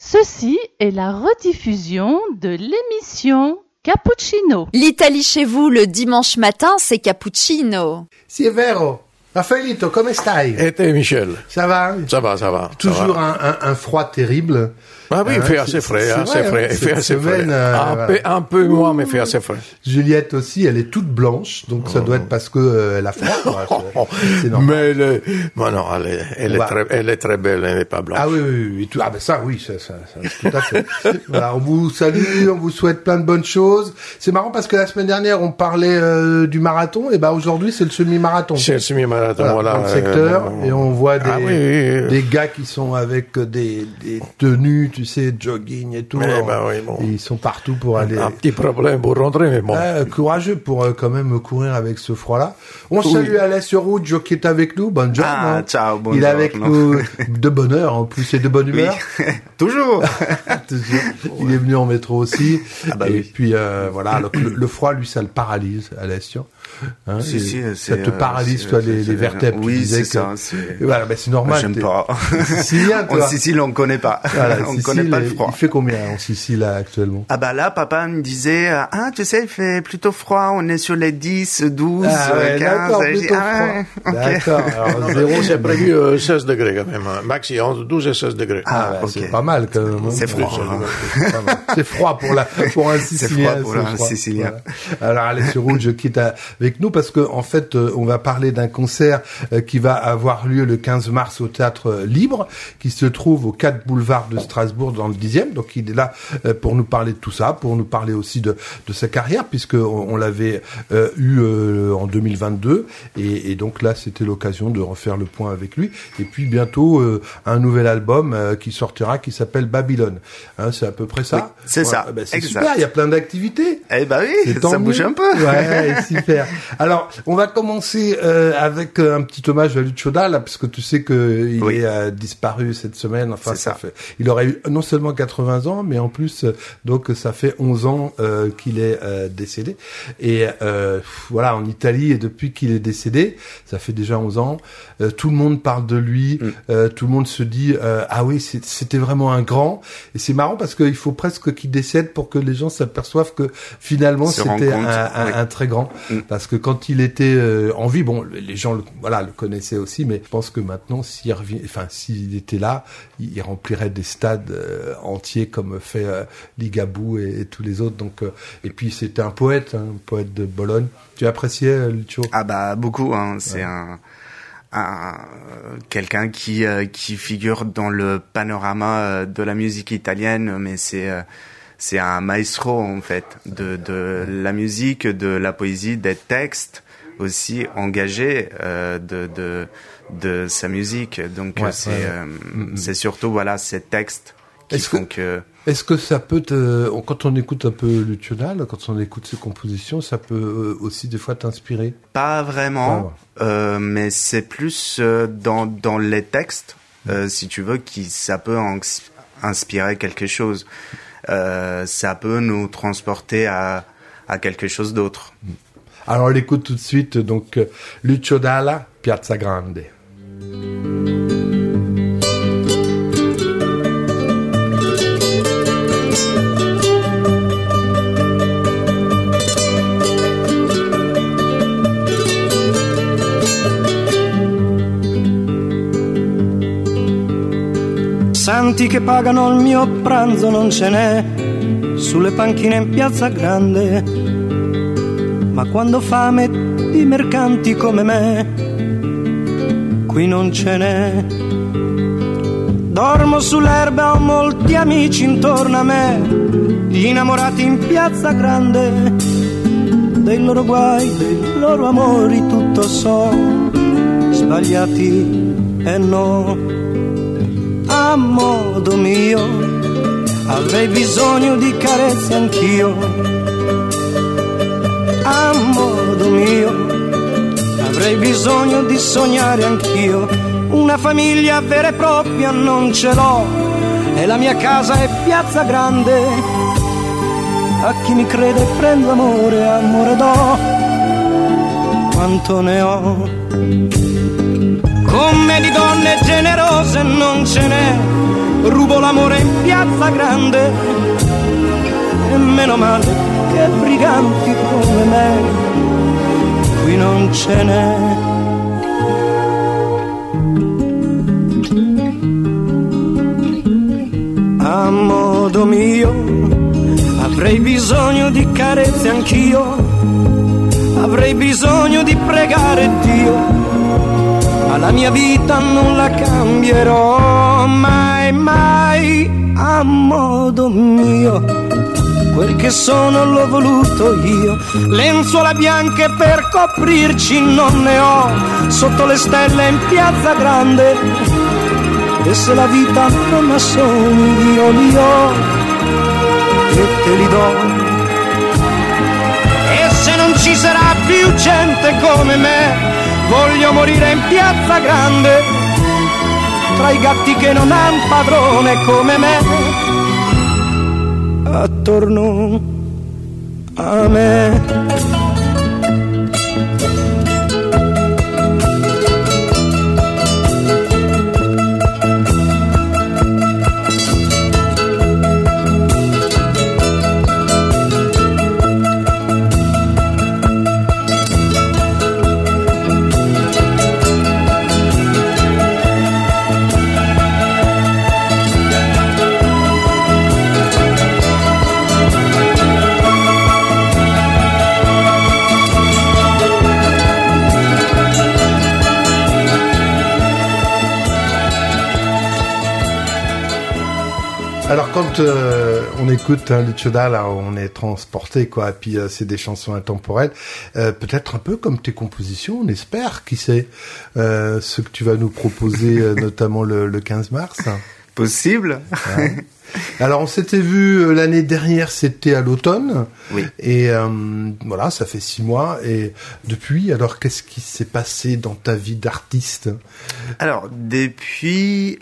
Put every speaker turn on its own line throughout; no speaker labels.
Ceci est la rediffusion de l'émission Cappuccino.
L'Italie chez vous le dimanche matin, c'est Cappuccino.
Sì, è vero. Raffaellito, come stai?
Et te, Michel?
Ça va?
Ça va.
Toujours un froid terrible.
Ah oui, il fait assez frais, Il fait assez frais. Un peu moins, mais il fait assez frais.
Juliette aussi, elle est toute blanche, donc ça doit être parce que elle a froid. C'est normal.
Mais non, elle est très belle, elle n'est pas blanche.
Ah oui. Ah ben ça, tout à fait. Voilà, on vous salue, on vous souhaite plein de bonnes choses. C'est marrant parce que la semaine dernière, on parlait du marathon, et ben aujourd'hui, c'est le semi-marathon.
C'est le semi-marathon, voilà.
Dans le secteur, et on voit des gars qui sont avec des tenues, tu sais, jogging et tout. Ils sont partout pour aller.
Un petit problème pour rentrer, mais bon.
Courageux pour quand même courir avec ce froid-là. On salue Alessio Ruggio qui est avec nous. Bonjour.
Ciao, bonjour.
Il est avec nous de bonne heure, en plus, et de bonne humeur.
Oui. Toujours.
Il est venu en métro aussi. Puis voilà, alors, le froid, lui, ça le paralyse, Alessio. Hein, ça te paralyse, toi, les vertèbres.
Oui, c'est ça.
Voilà, c'est normal.
J'aime pas.
Sicilien, toi.
En Sicile, on connaît pas.
Voilà,
on connaît pas le froid.
Il fait combien en Sicile, là, actuellement?
Ah bah là, papa me disait, tu sais, il fait plutôt froid, on est sur les 10, 12, 15.
D'accord, plutôt froid.
Okay.
D'accord. Alors,
Zéro, c'est prévu 16 degrés quand même. Maxi, entre 12 et 16 degrés.
C'est pas mal quand même.
C'est froid.
C'est froid pour un Sicilien.
C'est froid pour un Sicilien.
Voilà. Alors, Alessio Ruggio qui est avec nous parce que, en fait, on va parler d'un concert qui va avoir lieu le 15 mars au Théâtre Libre, qui se trouve au 4 boulevard de Strasbourg dans le 10e. Donc, il est là pour nous parler de tout ça, pour nous parler aussi de sa carrière, puisque on l'avait eu en 2022. Et donc là, c'était l'occasion de refaire le point avec lui. Et puis, bientôt, un nouvel album qui sortira, qui s'appelle Babylone. Hein, c'est à peu près ça.
Oui, c'est ça.
C'est super, il y a plein d'activités.
Eh ben oui, ça bouge un peu.
Ouais, super. Alors, on va commencer avec un petit hommage à Lucio Dalla, parce que tu sais que il est disparu cette semaine. Enfin, ça fait. Il aurait eu non seulement 80 ans, mais en plus, donc ça fait 11 ans qu'il est décédé. Et voilà, en Italie, et depuis qu'il est décédé, ça fait déjà 11 ans, tout le monde parle de lui. Tout le monde se dit ah oui, c'était vraiment un grand. Et c'est marrant parce qu'il faut presque qu'il décède pour que les gens s'aperçoivent que finalement c'était un très grand. Parce que quand il était en vie, bon, les gens le connaissaient aussi, mais je pense que maintenant, s'il était là, il remplirait des stades entiers comme fait Ligabue et tous les autres. Donc, et puis c'était un poète de Bologne. Tu appréciais Lucio? Ah
bah beaucoup. C'est quelqu'un qui figure dans le panorama de la musique italienne, mais c'est un maestro en fait de la musique, de la poésie, des textes aussi engagés de sa musique. Donc c'est surtout ces textes qui font que.
Est-ce que ça peut quand on écoute un peu Lucio Dalla, quand on écoute ses compositions, ça peut aussi des fois t'inspirer?
Pas vraiment, mais c'est plus dans les textes, si tu veux, ça peut inspirer quelque chose. Ça peut nous transporter à quelque chose d'autre.
Alors on l'écoute tout de suite, donc Lucio Dalla, Piazza Grande.
Santi che pagano il mio pranzo non ce n'è sulle panchine in Piazza Grande, ma quando fame di mercanti come me qui non ce n'è. Dormo sull'erba, ho molti amici intorno a me, gli innamorati in Piazza Grande, dei loro guai, dei loro amori tutto so, sbagliati e no. A modo mio avrei bisogno di carezze anch'io, a modo mio avrei bisogno di sognare anch'io. Una famiglia vera e propria non ce l'ho e la mia casa è Piazza Grande. A chi mi crede prendo amore, amore do, quanto ne ho. Come di donne generose non ce n'è, rubo l'amore in Piazza Grande. E meno male che briganti come me qui non ce n'è. A modo mio avrei bisogno di carezze anch'io, avrei bisogno di pregare Dio, ma la mia vita non la cambierò mai, mai. A modo mio, quel che sono l'ho voluto io, lenzuola bianche per coprirci non ne ho, sotto le stelle in Piazza Grande. E se la vita non ha sogni io li ho e te li do. E se non ci sarà più gente come me, voglio morire in Piazza Grande, tra i gatti che non han padrone come me, attorno a me.
Alors quand on écoute Lucio Dalla, on est transporté quoi. Et puis c'est des chansons intemporelles, peut-être un peu comme tes compositions. On espère, qui sait, ce que tu vas nous proposer, notamment le 15 mars.
Possible.
Ouais. Alors on s'était vu l'année dernière, c'était à l'automne.
Oui.
Et voilà, ça fait 6 mois. Et depuis, alors qu'est-ce qui s'est passé dans ta vie d'artiste?
Alors depuis,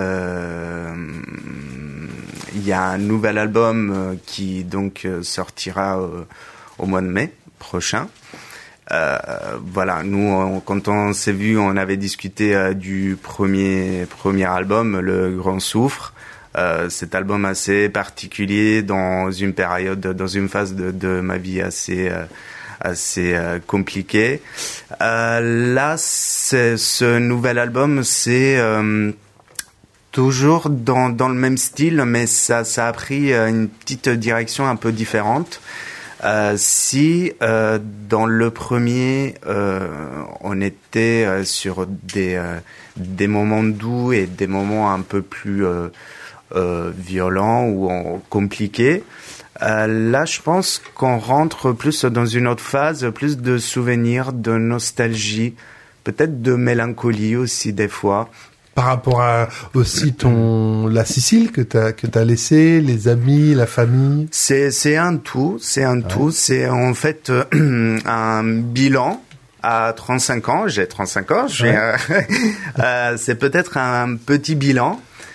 il y a un nouvel album qui donc sortira au mois de mai prochain. Voilà, nous quand on s'est vu, on avait discuté du premier album, Le Grand Souffre. Cet album assez particulier dans une période, dans une phase de ma vie assez compliquée. Là, ce nouvel album, c'est toujours dans le même style, mais ça a pris une petite direction un peu différente. Si dans le premier, on était sur des moments doux et des moments un peu plus violents ou compliqués, là je pense qu'on rentre plus dans une autre phase, plus de souvenirs, de nostalgie, peut-être de mélancolie aussi des fois.
Par rapport à aussi la Sicile que t'as laissé, les amis, la famille.
C'est un tout, c'est en fait un bilan. À 35 ans, j'ai 35 ans, c'est peut-être un petit bilan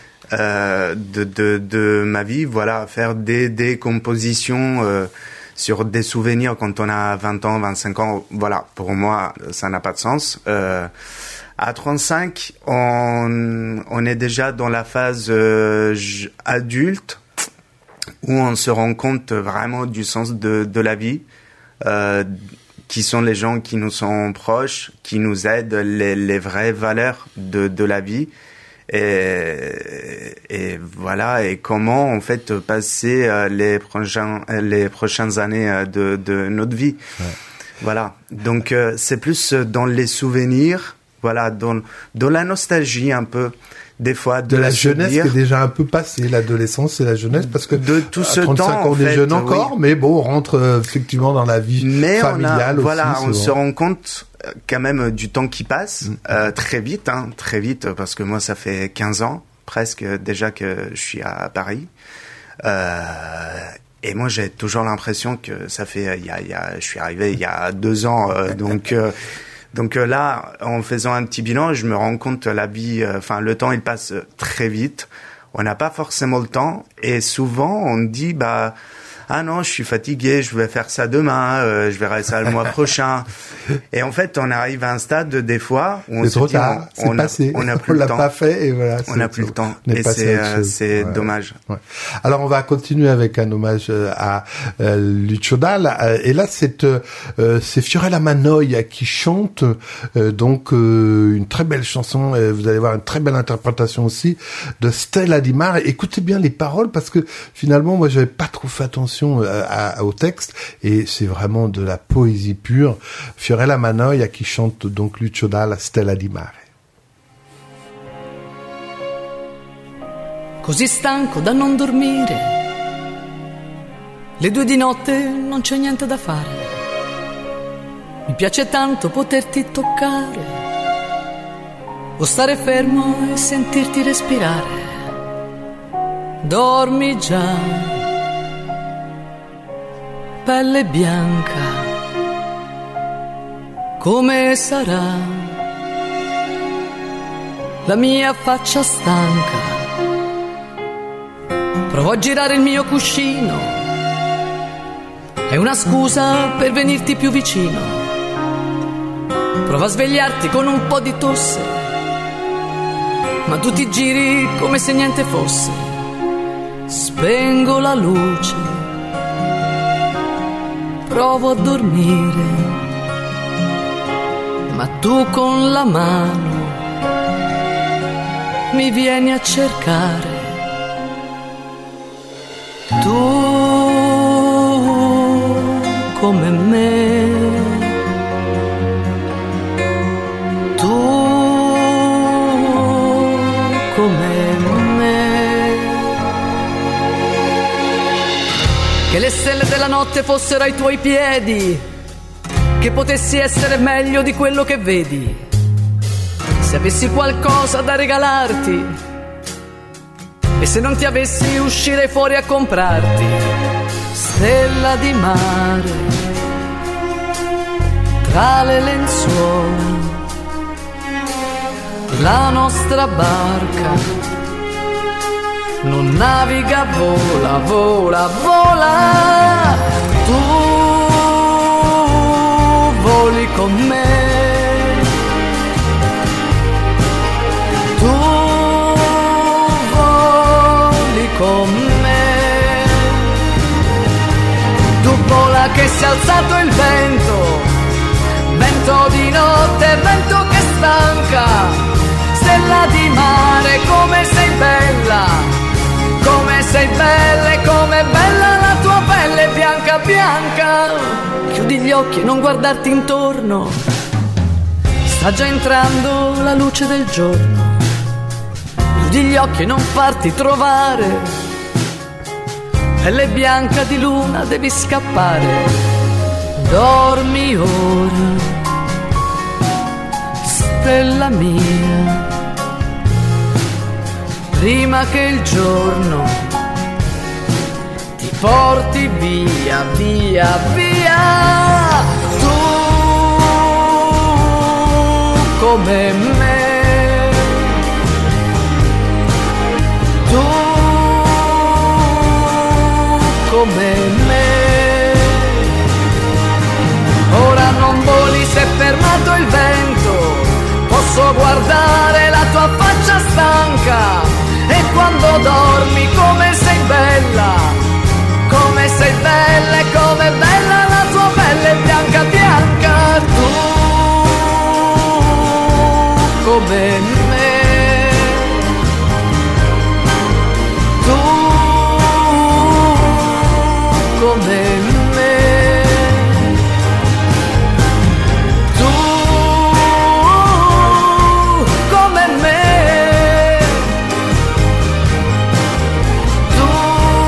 de ma vie, voilà, faire des compositions sur des souvenirs quand on a 20 ans, 25 ans, voilà, pour moi, ça n'a pas de sens. À 35, on est déjà dans la phase adulte où on se rend compte vraiment du sens de la vie, qui sont les gens qui nous sont proches, qui nous aident, les vraies valeurs de la vie. Et voilà, et comment en fait passer les prochaines années de notre vie. Ouais. Voilà. Donc c'est plus dans les souvenirs, voilà, dans la nostalgie un peu. Des fois de
la jeunesse qui est déjà un peu passée, l'adolescence et la jeunesse, parce que
de tout ce
35
temps,
ans, on est jeune encore, oui. Mais bon, on rentre effectivement dans la vie familiale
voilà,
aussi.
On se rend compte quand même du temps qui passe très vite, parce que moi ça fait 15 ans presque déjà que je suis à Paris. Et moi j'ai toujours l'impression que ça fait, je suis arrivé il y a 2 ans, Donc là, en faisant un petit bilan, je me rends compte la vie, le temps il passe très vite. On n'a pas forcément le temps et souvent on dit ah non, je suis fatigué, je vais faire ça demain, je verrai ça le mois prochain. Et en fait, on arrive à un stade des fois où on se dit, on n'a plus le temps.
Pas fait et voilà.
On n'a plus le temps. Et c'est dommage.
Ouais. Alors on va continuer avec un hommage à Lucio Dalla. Et là, c'est Fiorella Mannoia qui chante donc une très belle chanson. Vous allez voir une très belle interprétation aussi de Stella Di Mare. Écoutez bien les paroles parce que finalement, moi, j'avais pas trop fait attention au texte et c'est vraiment de la poésie pure. Fiorella Mannoia qui chante donc Lucio Dalla, Stella Di Mare.
Così stanco da non dormire, le 2 di notte non c'è niente da fare. Mi piace tanto poterti toccare, o stare fermo e sentirti respirare. Dormi già, pelle bianca, come sarà la mia faccia stanca. Provo a girare il mio cuscino, è una scusa per venirti più vicino. Provo a svegliarti con un po' di tosse, ma tu ti giri come se niente fosse. Spengo la luce, provo a dormire, ma tu con la mano mi vieni a cercare. Tu come me, tu come me. Che le stelle della notte fossero ai tuoi piedi, che potessi essere meglio di quello che vedi. Se avessi qualcosa da regalarti, e se non ti avessi uscire fuori a comprarti. Stella di mare, tra le lenzuola, la nostra barca non naviga, vola, vola, vola. Tu voli con me, tu con me. Tu vola che si è alzato il vento, vento di notte, vento che stanca. Stella di mare, come sei bella, come sei bella e come bella la tua pelle bianca, bianca. Chiudi gli occhi e non guardarti intorno, sta già entrando la luce del giorno. Chiudi gli occhi e non farti trovare, pelle bianca di luna devi scappare. Dormi ora, stella mia, prima che il giorno ti porti via, via, via. Tu come me, tu come me. Ora non voli, si è fermato il vento, posso guardare la tua faccia stanca. E quando dormi come sei bella, come sei bella e come bella la tua pelle bianca, bianca. Tu come me, tu come me, tu come me, tu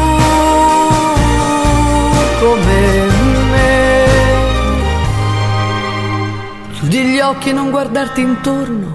come me. Chiudi gli occhi e non guardarti intorno,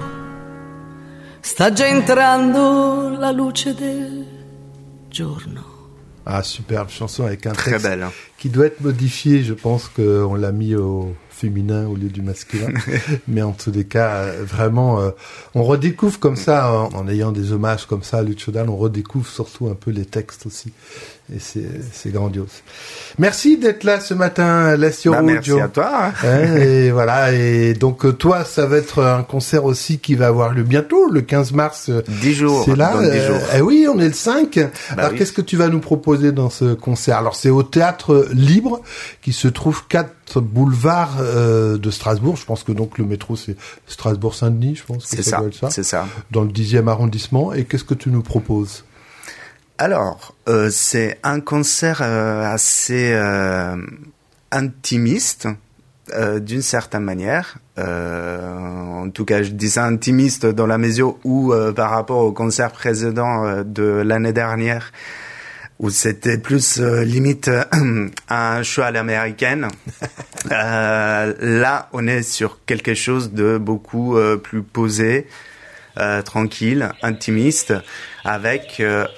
sta già entrando la luce del giorno.
Ah, superbe chanson avec un
très
texte
belle, hein.
Qui doit être modifié. Je pense qu'on l'a mis au féminin au lieu du masculin. Mais en tous les cas, vraiment, on redécouvre comme ça, en ayant des hommages comme ça à Lucio Dalla, on redécouvre surtout un peu les textes aussi. Et c'est grandiose. Merci d'être là ce matin, Alessio Ruggio.
Merci à toi.
Et voilà. Et donc, toi, ça va être un concert aussi qui va avoir lieu bientôt, le 15 mars.
10 jours.
C'est là.
Dans 10 jours.
Oui, on est le 5. Alors,
oui.
qu'est-ce que tu vas nous proposer dans ce concert? Alors, c'est au Théâtre Libre, qui se trouve 4 boulevards de Strasbourg. Je pense que donc le métro, c'est Strasbourg-Saint-Denis, je pense que ça doit être ça.
C'est ça.
Dans le 10e arrondissement. Et qu'est-ce que tu nous proposes?
Alors, c'est un concert assez intimiste, d'une certaine manière. En tout cas, je dis ça intimiste dans la mesure où, par rapport au concert précédent de l'année dernière, où c'était plus limite un show à l'américaine. Là, on est sur quelque chose de beaucoup plus posé, tranquille, intimiste, avec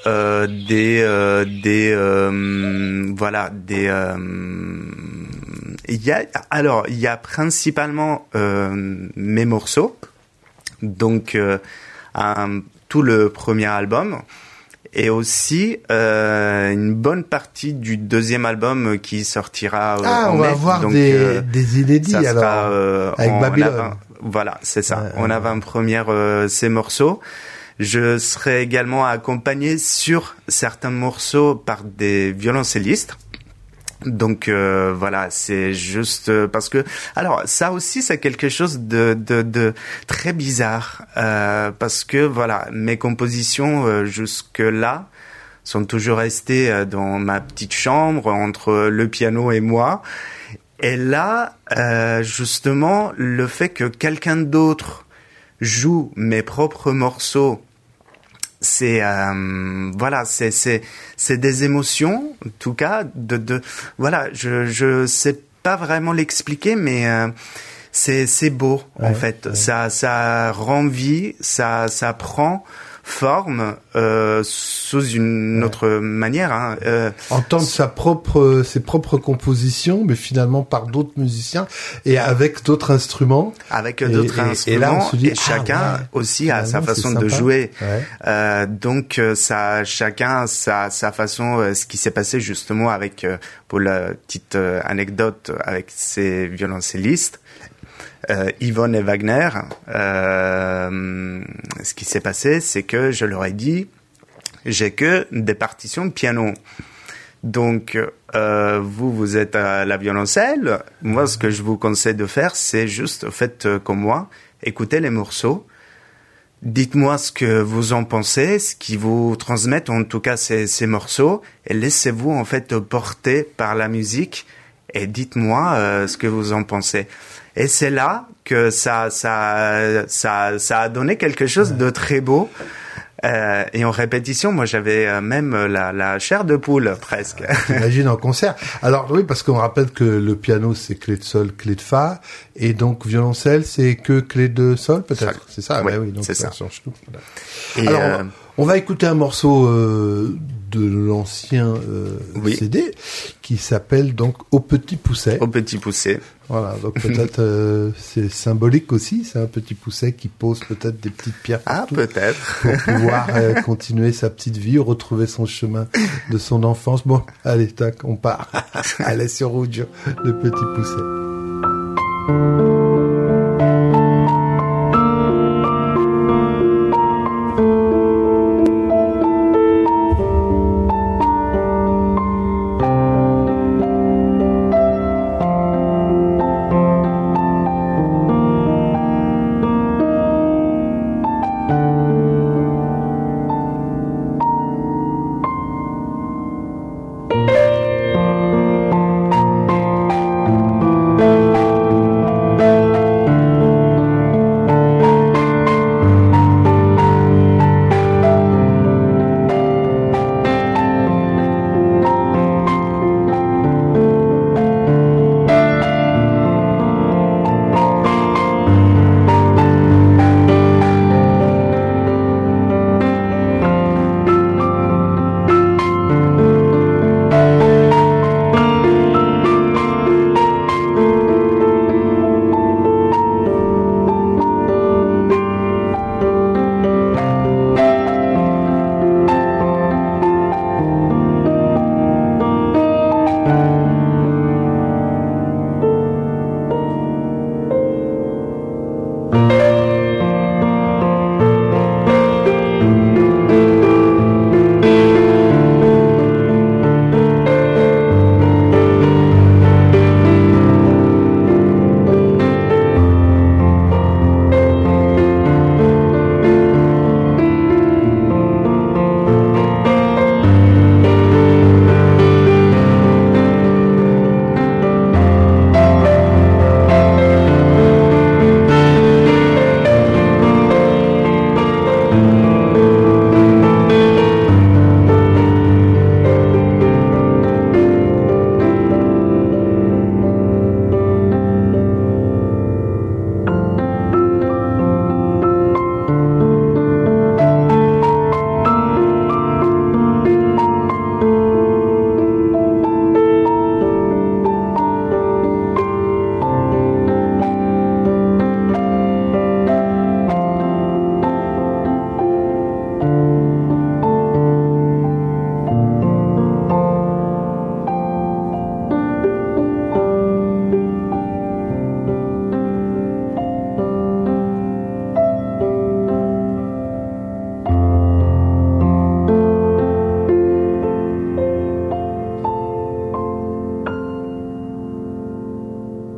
il y a principalement mes morceaux, donc tout le premier album. Et aussi une bonne partie du deuxième album qui sortira en mai.
On va avoir donc, des inédits
ça
alors
sera,
avec Babylone.
Voilà, c'est ça. On avait en première ces morceaux. Je serai également accompagné sur certains morceaux par des violoncellistes. Donc voilà, c'est juste parce que alors ça aussi c'est quelque chose de très bizarre parce que voilà, mes compositions jusque là sont toujours restées dans ma petite chambre entre le piano et moi. Et là justement le fait que quelqu'un d'autre joue mes propres morceaux, c'est voilà, c'est des émotions en tout cas de voilà, je sais pas vraiment l'expliquer, mais c'est beau en fait. Ça rend vie, ça prend forme sous une autre manière, hein.
Entendre ses propres compositions, mais finalement par d'autres musiciens et avec d'autres instruments.
Avec d'autres instruments, et, là, on se dit, et chacun aussi a sa façon de jouer. Donc ça, chacun sa façon. Ce qui s'est passé justement avec, pour la petite anecdote, avec ces violoncellistes. Yvonne et Wagner, ce qui s'est passé, c'est que je leur ai dit, j'ai que des partitions de piano. Donc, vous êtes à la violoncelle. Moi, ce que je vous conseille de faire, c'est juste, faites comme moi, écoutez les morceaux. Dites-moi ce que vous en pensez, ce qui vous transmettent en tout cas ces morceaux, et laissez-vous en fait porter par la musique, et dites-moi ce que vous en pensez. Et c'est là que ça a donné quelque chose de très beau. Et en répétition, moi, j'avais même la chair de poule, presque.
T'imagines en concert. Alors, oui, parce qu'on rappelle que le piano, c'est clé de sol, clé de fa. Et donc, violoncelle, c'est que clé de sol, peut-être. C'est ça?
Oui,
oui, donc
ça
change tout. Et alors, on va écouter un morceau de l'ancien CD qui s'appelle donc Au Petit Pousset.
Au Petit Pousset.
Voilà, donc peut-être c'est symbolique aussi, c'est un petit pousset qui pose peut-être des petites pierres
peut-être
pour pouvoir continuer sa petite vie, retrouver son chemin de son enfance. Bon, allez, tac, on part. Alessio Ruggio, le Petit Pousset.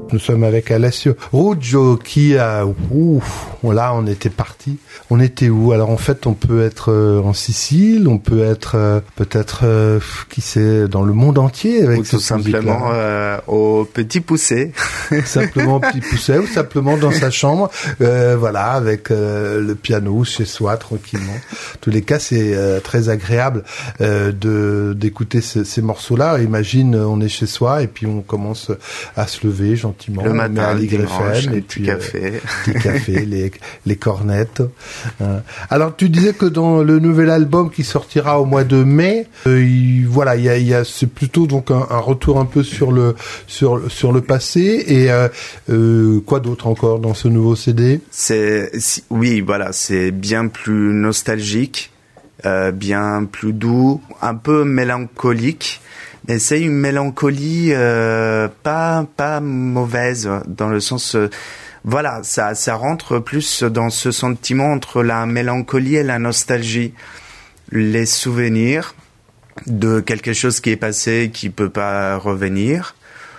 Nous sommes avec Alessio Ruggio qui a... là, on était parti. On était où? Alors, en fait, on peut être en Sicile, on peut être peut-être, qui sait, dans le monde entier avec
ou tout simplement au Petit Poucet.
Simplement au Petit Poucet ou simplement dans sa chambre, voilà, avec le piano chez soi, tranquillement. En tous les cas, c'est très agréable d'écouter ces morceaux-là. Imagine, on est chez soi et puis on commence à se lever gentiment.
Le matin, le dimanche,
et puis petit café, les cornettes. Alors tu disais que dans le nouvel album qui sortira au mois de mai, c'est plutôt donc un retour un peu sur le passé et quoi d'autre encore dans ce nouveau CD?
C'est bien plus nostalgique, bien plus doux, un peu mélancolique. Mais c'est une mélancolie pas mauvaise dans le sens ça rentre plus dans ce sentiment entre la mélancolie et la nostalgie, les souvenirs de quelque chose qui est passé qui peut pas revenir,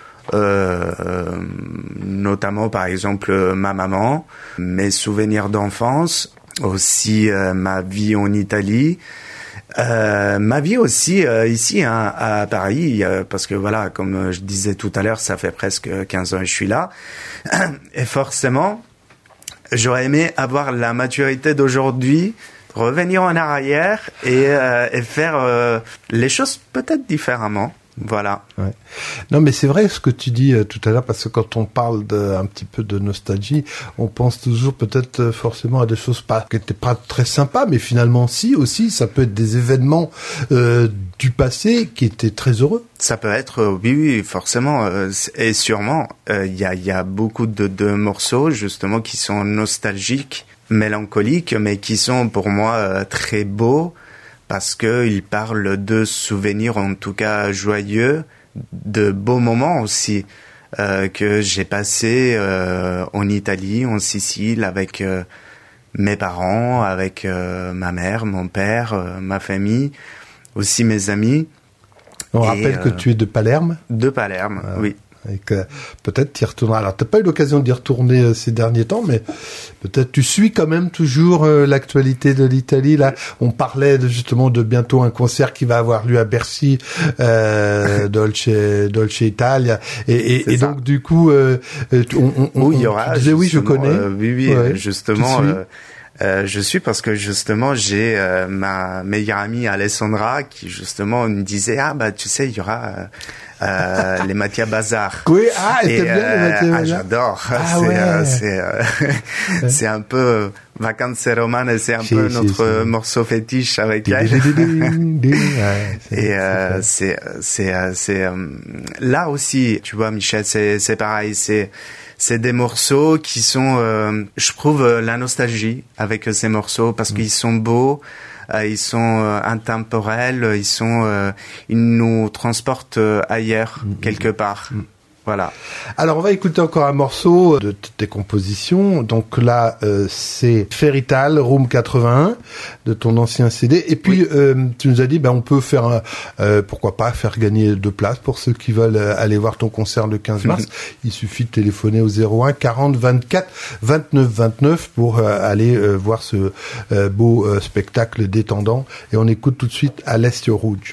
notamment par exemple ma maman, mes souvenirs d'enfance, aussi ma vie en Italie. Ma vie aussi ici à Paris, parce que voilà, comme je disais tout à l'heure, ça fait presque 15 ans que je suis là. Et forcément, j'aurais aimé avoir la maturité d'aujourd'hui, revenir en arrière et faire les choses peut-être différemment. Voilà.
Ouais. Non, mais c'est vrai ce que tu dis tout à l'heure, parce que quand on parle un petit peu de nostalgie, on pense toujours peut-être forcément à des choses qui étaient pas très sympas, mais finalement si aussi, ça peut être des événements du passé qui étaient très heureux.
Ça peut être, oui, forcément, et sûrement, il y a beaucoup de morceaux justement qui sont nostalgiques, mélancoliques, mais qui sont pour moi très beaux. Parce que il parle de souvenirs, en tout cas joyeux, de beaux moments aussi que j'ai passés en Italie, en Sicile, avec mes parents, avec ma mère, mon père, ma famille, aussi mes amis.
On rappelle que tu es de Palerme.
De Palerme, oui.
Et que peut-être tu y retourneras. Alors, t'as pas eu l'occasion d'y retourner ces derniers temps, mais peut-être tu suis quand même toujours l'actualité de l'Italie. Là, on parlait justement de bientôt un concert qui va avoir lieu à Bercy, Dolce Italia. Et donc, du coup,
il y aura.
Tu disais, oui, je connais.
Oui, ouais, justement. Je suis parce que justement j'ai ma meilleure amie Alessandra qui justement me disait tu sais il y aura les Mattia Bazar.
Oui, et t'aimes bien les Mattia Bazar?
J'adore. C'est un peu Vacanze Romane, c'est un peu notre morceau fétiche avec elle. Et c'est là aussi, tu vois Michel, c'est pareil, c'est des morceaux qui sont, je trouve, la nostalgie avec ces morceaux parce qu'ils sont beaux, ils sont intemporels, ils nous transportent ailleurs quelque part. Voilà. Alors on va écouter encore un morceau de tes compositions. Donc là c'est Fairytale Room 81 de ton ancien CD. Et puis tu nous as dit on peut faire pourquoi pas faire gagner 2 places pour ceux qui veulent aller voir ton concert le 15 mars. Il suffit de téléphoner au 01 40 24 29 29 pour aller voir ce beau spectacle détendant. Et on écoute tout de suite Alessio Ruggio.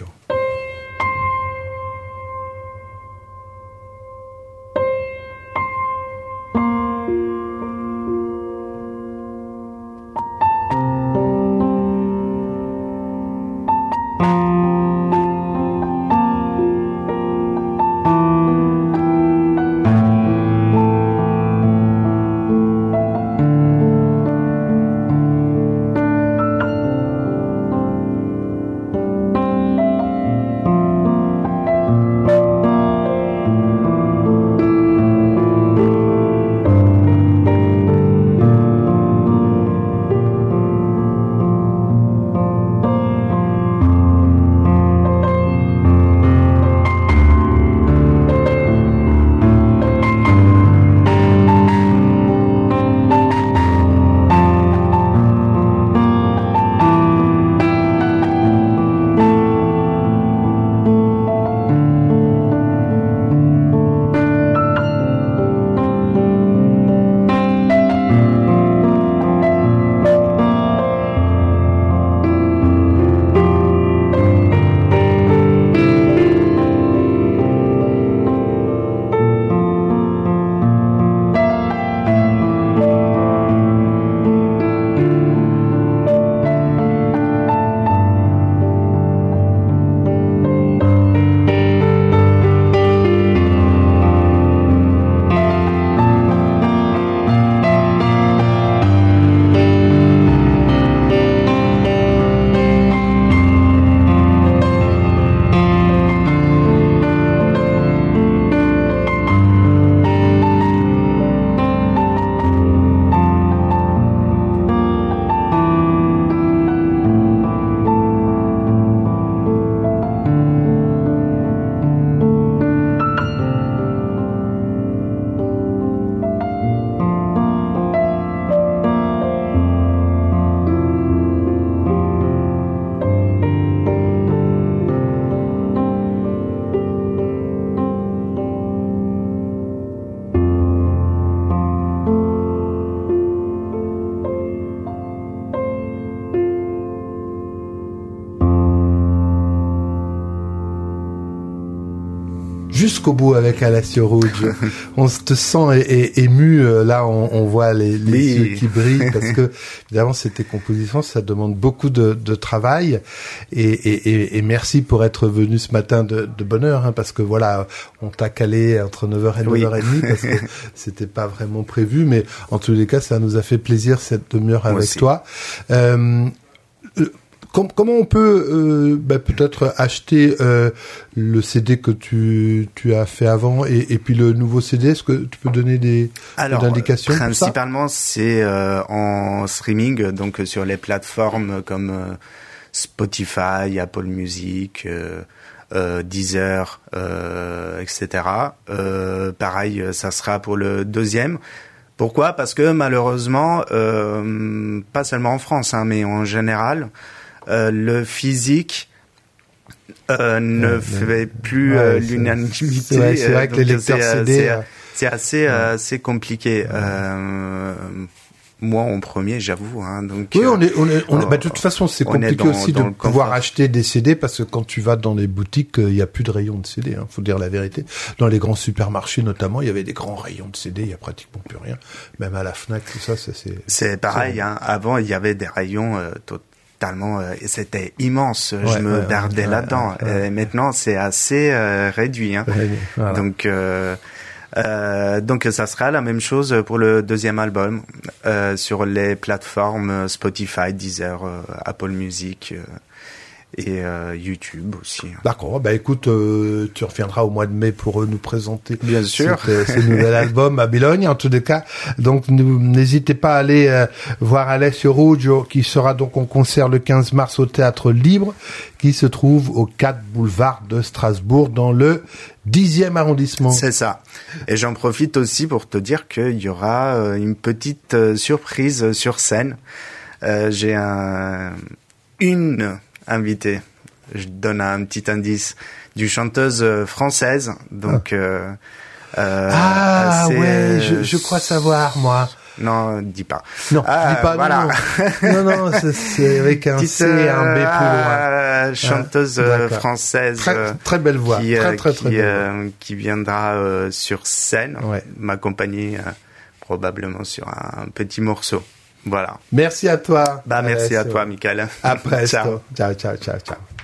jusqu'au bout avec Alessio Ruggio. On te sent ému, là on voit les yeux qui brillent, parce que évidemment c'était compositions, ça demande beaucoup de travail, et merci pour être venu ce matin de bonne heure, parce que voilà, on t'a calé entre 9h et 9h30, parce que c'était pas vraiment prévu, mais en tous les cas ça nous a fait plaisir cette demi-heure avec toi. Comment on peut peut-être acheter le CD que tu as fait avant et puis le nouveau CD? Est-ce que tu peux donner des indications?
Principalement, c'est en streaming, donc sur les plateformes comme Spotify, Apple Music, Deezer, etc. Pareil, ça sera pour le deuxième. Pourquoi? Parce que malheureusement, pas seulement en France, mais en général, le physique ne fait plus l'unanimité.
C'est vrai que les lecteurs CD...
C'est assez compliqué. Moi en premier, j'avoue. Donc,
oui, de toute façon, c'est compliqué aussi de pouvoir acheter des CD, parce que quand tu vas dans les boutiques, il y a plus de rayons de CD. Faut dire la vérité. Dans les grands supermarchés, notamment, il y avait des grands rayons de CD. Il y a pratiquement plus rien. Même à la Fnac, tout ça,
c'est pareil. Avant, il y avait des rayons totalement. C'était immense. Je me perdais là-dedans. Maintenant, c'est assez réduit. Voilà. Donc ça sera la même chose pour le deuxième album sur les plateformes Spotify, Deezer, Apple Music et YouTube aussi.
D'accord. Écoute, tu reviendras au mois de mai pour nous présenter
bien sûr
ce nouvel album à Bologne en tous les cas. Donc n'hésitez pas à aller voir Alessio Ruggio, qui sera donc en concert le 15 mars au Théâtre Libre, qui se trouve au 4 boulevard de Strasbourg dans le 10e arrondissement.
C'est ça. Et j'en profite aussi pour te dire qu'il y aura une petite surprise sur scène. J'ai une invitée. Je donne un petit indice, d'une chanteuse française. Donc,
je crois savoir, moi.
Non, dis pas.
Non, dis pas.
Voilà.
Non, c'est avec un C et un B plus loin.
Chanteuse française.
Très belle voix.
Qui viendra sur scène, m'accompagner probablement sur un petit morceau. Voilà.
Merci à toi.
Merci à toi, Michael.
À presto.
Ciao.
Ciao.